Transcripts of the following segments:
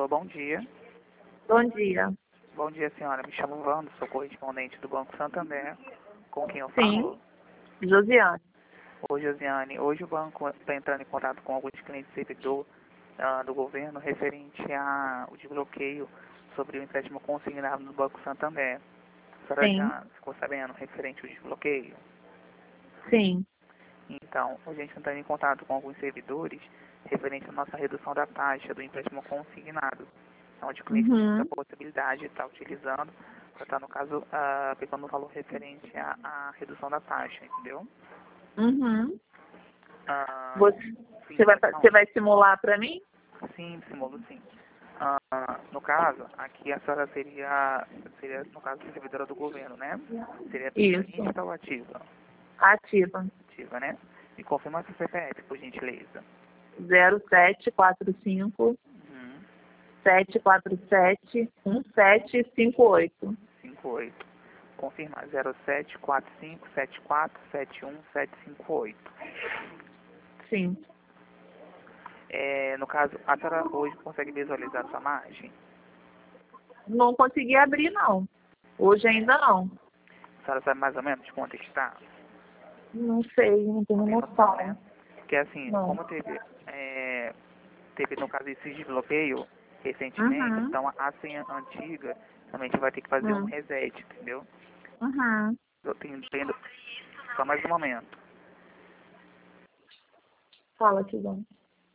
Alô, bom dia. Bom dia. Bom dia, senhora. Me chamo Wanda, sou correspondente do Banco Santander. Com quem eu Sim. falo? Josiane. Oi, Josiane. Hoje o banco está entrando em contato com alguns clientes servidor do governo referente ao desbloqueio sobre o empréstimo consignado no Banco Santander. A senhora Sim. já ficou sabendo referente ao desbloqueio? Sim. Então, a gente está entrando em contato com alguns servidores referente à nossa redução da taxa do empréstimo consignado, onde o cliente tem a possibilidade de estar utilizando para estar, no caso, pegando o valor referente à redução da taxa, entendeu? Ah, sim, Você vai simular para mim? sim, simulo sim. No caso, aqui a senhora seria, no caso, servidora do governo, né? Seria Isso. pensionista ou ativa? Ativa. Ativa, né? Me confirma seu CPF, por gentileza. 0745 Uhum. 747 1758. 58. Confirma 0745747178. Sim. No caso, a senhora hoje consegue visualizar sua margem? Não consegui abrir, não. Hoje ainda não. A senhora sabe mais ou menos quanto está? Não sei, não tenho Tem noção. né? Porque assim, Não. como teve no caso esse desbloqueio recentemente, então a senha antiga também a gente vai ter que fazer um reset, entendeu? Eu tenho entendo. Só mais um momento. Fala, Tizão.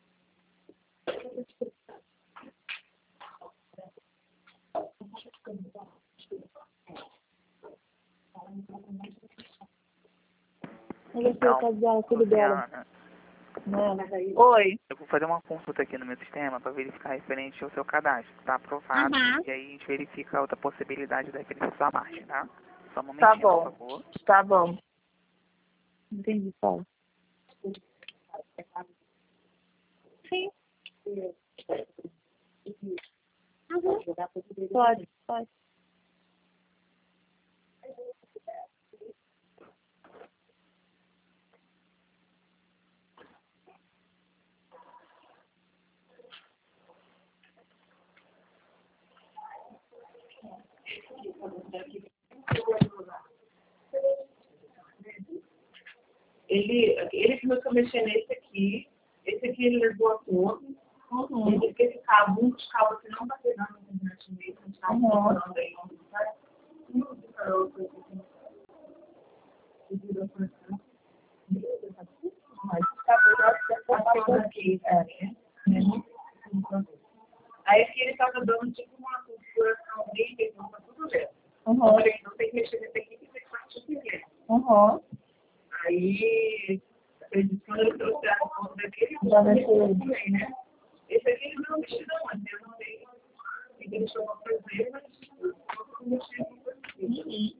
Então, Luciana, Oi. eu vou fazer uma consulta aqui no meu sistema para verificar referente ao seu cadastro. Tá aprovado. E aí a gente verifica a outra possibilidade da referência à sua margem, tá? Só um momentinho, Tá bom. por favor. Tá bom. Entendi, fala. Sim. Pode, pode. Ele começou a mexer nesse aqui, esse aqui ele levou a conta, ele teve que esse cabo, um dos cabos que não está pegando no internet mesmo, a gente está funcionando aí, não sai. Aí aqui ele estava dando tipo uma configuração dele, então tá tudo certo. Então ele não tem que mexer nesse aqui, tem que partir primeiro. Aí, quando ele trouxe a conta daquele, já mexeu também, né? Esse aqui ele não mexeu não, mas eu não sei se ele deixou uma coisa dele, mas não mexeu em coisa dele.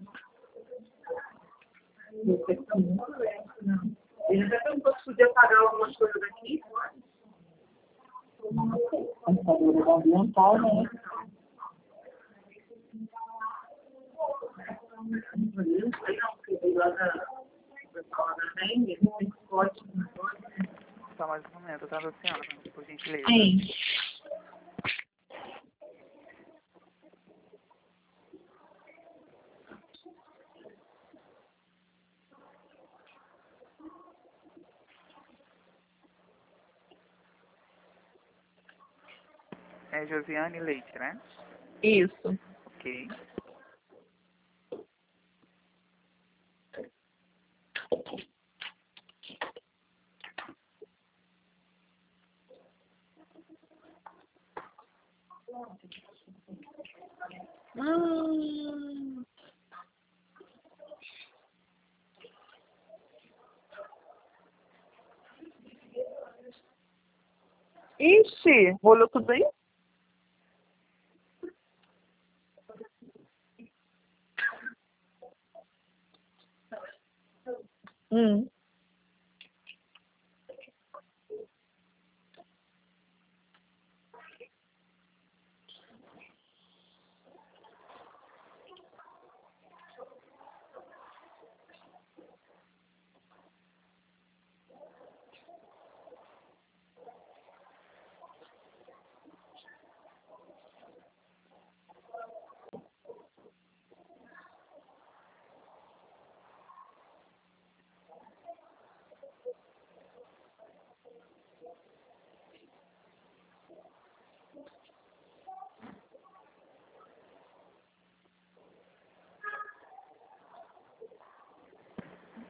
Esse aqui tá muito lento, não. Ele até perguntou se podia pagar algumas coisas daqui, pode? Ambiental, né? Não sei não, porque veio lá da NEM, não tem código, não pode. Só mais um momento, tá, Luciana? Por gentileza. Sim. É Josiane Leite, né? Isso. Ok. Ixi, olhou tudo aí?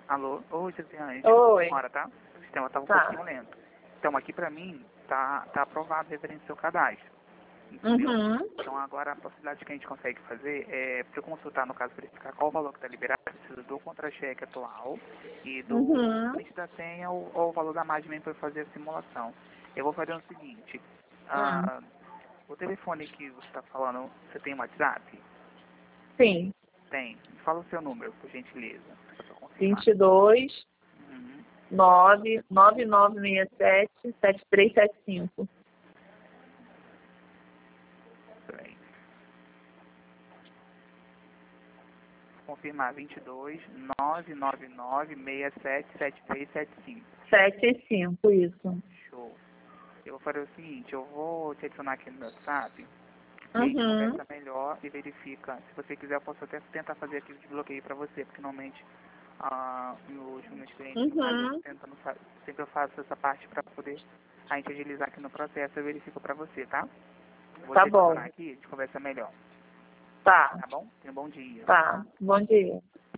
Alô? Oi, Josiane. Oi. Demora, tá? O sistema estava um Tá. pouquinho lento. Então, aqui pra mim, tá aprovado referente ao seu cadastro. Entendeu? Uhum. Então, agora a possibilidade que a gente consegue fazer é, para eu consultar, no caso, verificar qual o valor que está liberado, eu preciso do contra-cheque atual e do Uhum. print da senha ou o valor da margem para fazer a simulação. Eu vou fazer o seguinte, Hum. o telefone que você está falando, você tem um WhatsApp? Sim. Tem. Fala o seu número, por gentileza, só para confirmar. 22 Uhum. 99967 7375. Peraí. Vou confirmar, 22 999 67 7375. 75, isso. Show. Eu vou fazer o seguinte, eu vou te adicionar aqui no meu WhatsApp, e a gente Uhum. conversa melhor e verifica. Se você quiser, eu posso até tentar fazer aquilo de bloqueio para você, porque normalmente meus clientes, no caso, Uhum. sempre eu faço essa parte para poder a gente agilizar aqui no processo, eu verifico para você, tá? Vou Tá te adicionar bom. aqui, a gente conversa melhor. Tá. Tá bom? Tenha um bom dia. Tá. Bom dia.